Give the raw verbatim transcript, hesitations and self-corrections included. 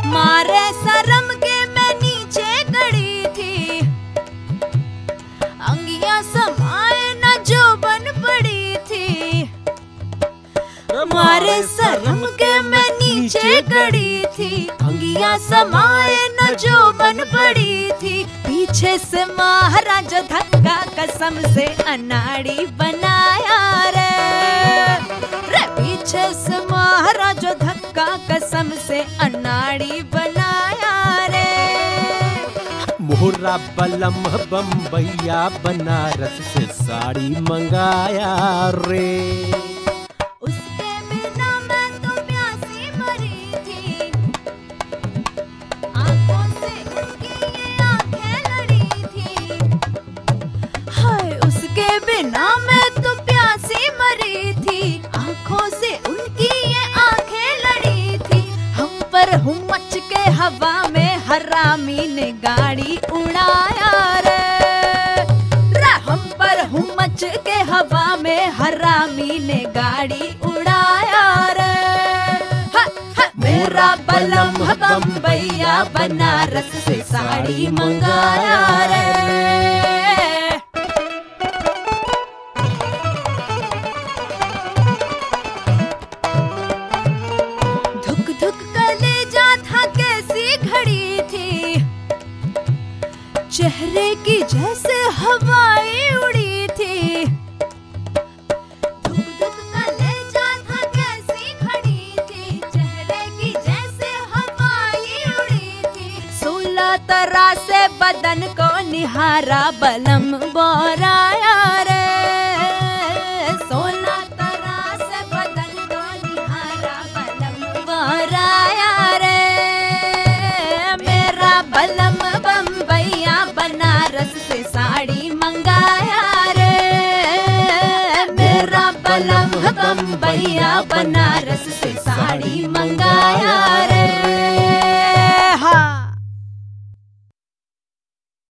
मारे शर्म के मैं नीचे गड़ी थी, अंगियां समाए न जो बन पड़ी थी। मारे शर्म के मैं नीचे गड़ी थी, अंगियां समाए न जो बन पड़ी थी। पीछे से महाराज धक्का कसम से अनाड़ी बनाया रे, रे पीछे से महाराज धक्का कसम से अनाड़ी बनाया रे। मोहरा बलम बम्बैया बनारस से साड़ी मंगाया रे। उसके बिना मैं तो प्यासी मरी थी, आंखों से उनकी ये आंखें लड़ी थी। हाय उसके बिना मैं तो प्यासी मरी थी, आंखों से उनकी ये आंखें लड़ी थी। हम पर हुमच के हवा में हरामी ने गाड़ी उड़ाया रे, रे हम पर हुमच के हवा में हरामी ने गाड़ी उड़ाया रे। हा, हा, मेरा बलम बम्बैया बनारस से साड़ी मंगाया रे। धुक धुक कलेजा था कैसी घड़ी थी, चेहरे की जैसे हवाएं उड़ी थी। धुक धुक कलेजा था कैसी घड़ी थी, चेहरे की जैसे हवाएं उड़ी थी। सोलह तरह से बदन को निहारा बलम बोराया रे, सोलह तरह से बदन को निहारा बलम बोराया रे। मेरा बलम बम्बैया बनारस से साड़ी मंगाया रे, मेरा बलम बम्बैया बनारस से साड़ी मंगाया रे।